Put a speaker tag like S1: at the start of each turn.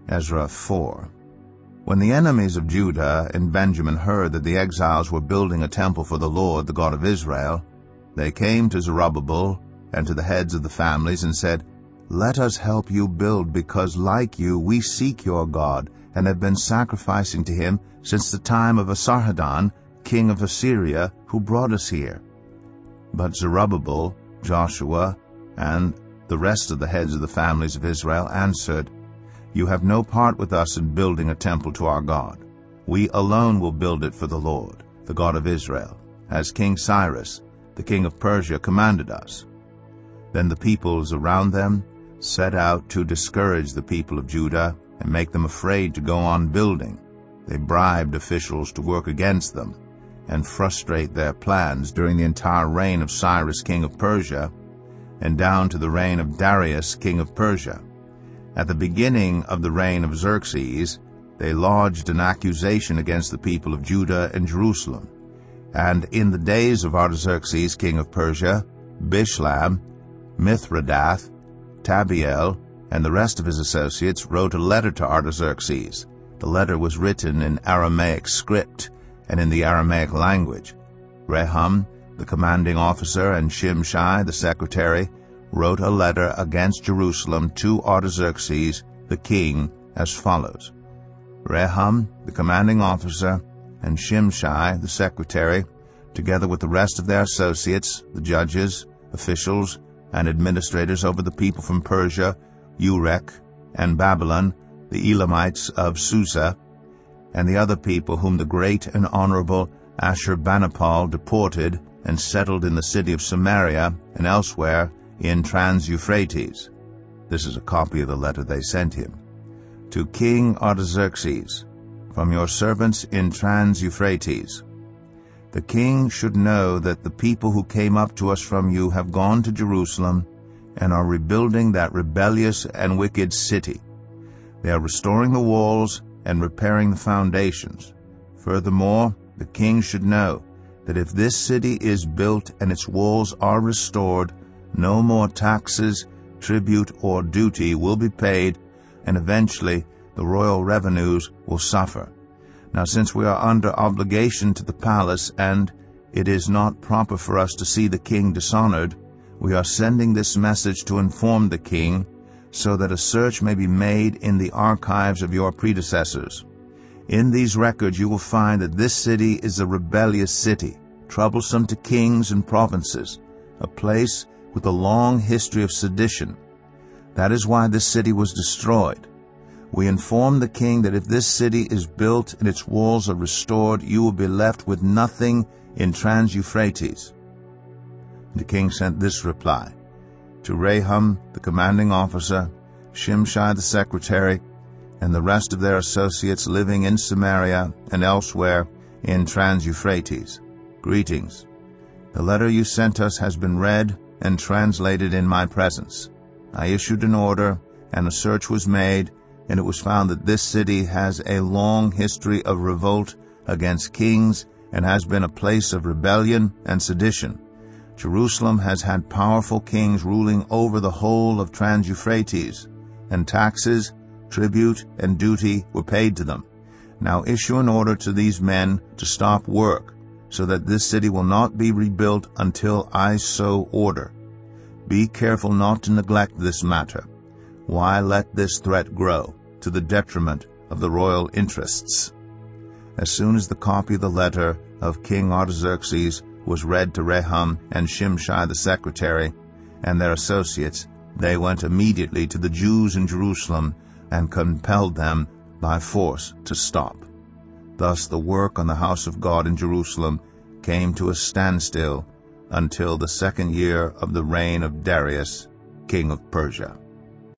S1: Ezra 4. When the enemies of Judah and Benjamin heard that the exiles were building a temple for the Lord, the God of Israel, they came to Zerubbabel and to the heads of the families and said, "Let us help you build, because like you we seek your God, and have been sacrificing to him since the time of Esarhaddon, king of Assyria, who brought us here." But Zerubbabel, Joshua, and the rest of the heads of the families of Israel answered, "You have no part with us in building a temple to our God. We alone will build it for the Lord, the God of Israel, as King Cyrus, the king of Persia, commanded us." Then the peoples around them set out to discourage the people of Judah and make them afraid to go on building. They bribed officials to work against them and frustrate their plans during the entire reign of Cyrus, king of Persia, and down to the reign of Darius, king of Persia. At the beginning of the reign of Xerxes, they lodged an accusation against the people of Judah and Jerusalem. And in the days of Artaxerxes, king of Persia, Bishlam, Mithredath, Tabiel, and the rest of his associates wrote a letter to Artaxerxes. The letter was written in Aramaic script and in the Aramaic language. Rehum, the commanding officer, and Shimshai, the secretary, wrote a letter against Jerusalem to Artaxerxes, the king, as follows. Rehum, the commanding officer, and Shimshai, the secretary, together with the rest of their associates, the judges, officials, and administrators over the people from Persia, Urek, and Babylon, the Elamites of Susa, and the other people whom the great and honorable Ashurbanipal deported and settled in the city of Samaria and elsewhere in Trans-Euphrates. This is a copy of the letter they sent him. To King Artaxerxes, from your servants in Trans-Euphrates. The king should know that the people who came up to us from you have gone to Jerusalem and are rebuilding that rebellious and wicked city. They are restoring the walls and repairing the foundations. Furthermore, the king should know that if this city is built and its walls are restored, no more taxes, tribute, or duty will be paid, and eventually the royal revenues will suffer. Now, since we are under obligation to the palace, and it is not proper for us to see the king dishonored, we are sending this message to inform the king, so that a search may be made in the archives of your predecessors. In these records you will find that this city is a rebellious city, troublesome to kings and provinces, a place with a long history of sedition. That is why this city was destroyed. We inform the king that if this city is built and its walls are restored, you will be left with nothing in Trans-Euphrates. The king sent this reply to Rehum, the commanding officer, Shimshai the secretary, and the rest of their associates living in Samaria and elsewhere in Trans-Euphrates. Greetings. The letter you sent us has been read and translated in my presence. I issued an order, and a search was made, and it was found that this city has a long history of revolt against kings and has been a place of rebellion and sedition. Jerusalem has had powerful kings ruling over the whole of Trans-Euphrates, and taxes, tribute, and duty were paid to them. Now issue an order to these men to stop work, so that this city will not be rebuilt until I so order. Be careful not to neglect this matter. Why let this threat grow, to the detriment of the royal interests? As soon as the copy of the letter of King Artaxerxes was read to Rehum and Shimshai the secretary and their associates, they went immediately to the Jews in Jerusalem and compelled them by force to stop. Thus the work on the house of God in Jerusalem came to a standstill until the second year of the reign of Darius, king of Persia.